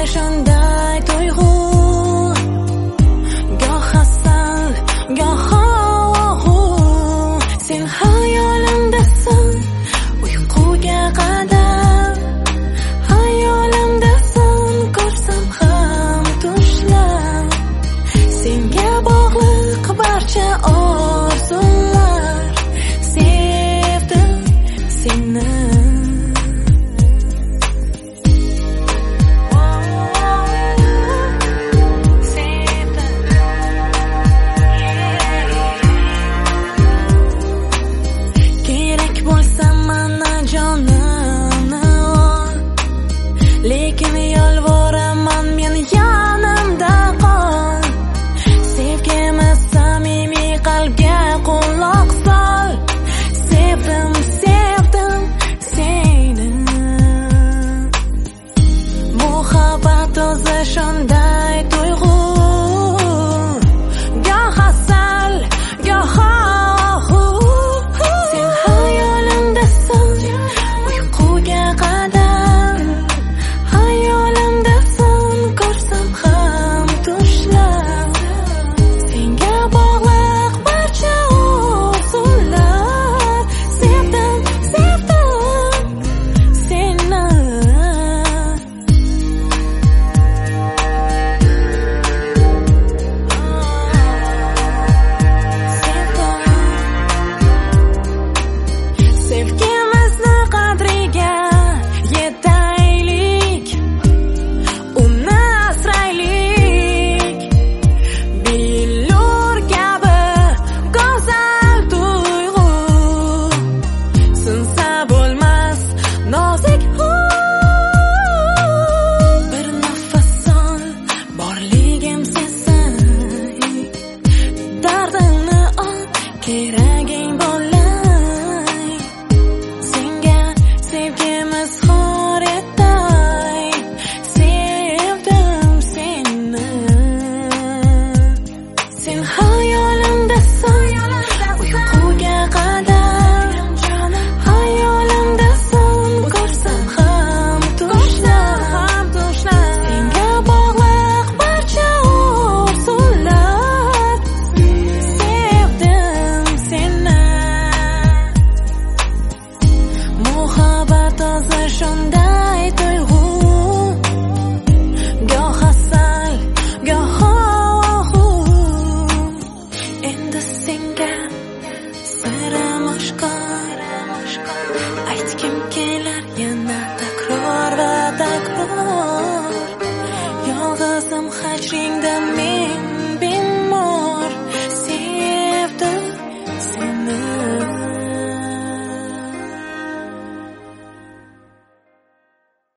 shunday tuyg'u, goh hasal, goh og'u. Sen hayolimdasan uyquga qadar, hayolimdasan ko'rsam ham tushlab. Senga bog'liq barcha orzular, sevdim seni. Kerak bo'lsa mana jonimni ol, lekin yolvoraman men yonimda qol. Sevgimiz samimiy, qalbga quloq sol. Sevdim, sevdim seni. Muhabbat o'zi shunday tuyg'u, goh asal, goh og'u. Sen hayolimdasan uyquga qadar, hayolimdasan ko'rsam ham tushlab. Senga bog'liq barcha orzular, sevdim, sevdim seni. Sevgimizni qadriga yetaylik, uni asraylik. Billur kabi go'zal tuyg'u, sinsa bo'lmas nozik hu. Bir nafas ol, borligim sensay, dardingni ol, keraging bo'lay. Senga sevgimiz xor etay, sevdim seni. Sen hayolimdasan uyquga qadar, hayolimdasan ko'rsam ham tushlab. Senga bog'liq barcha orzular, sevdim seni. Muhabbat o'zi shunday tuyg'u, goh asal, goh og'u. Endi senga sirim oshkor, aytgim kelar yana takror va takror. Yolg'izim hajringda men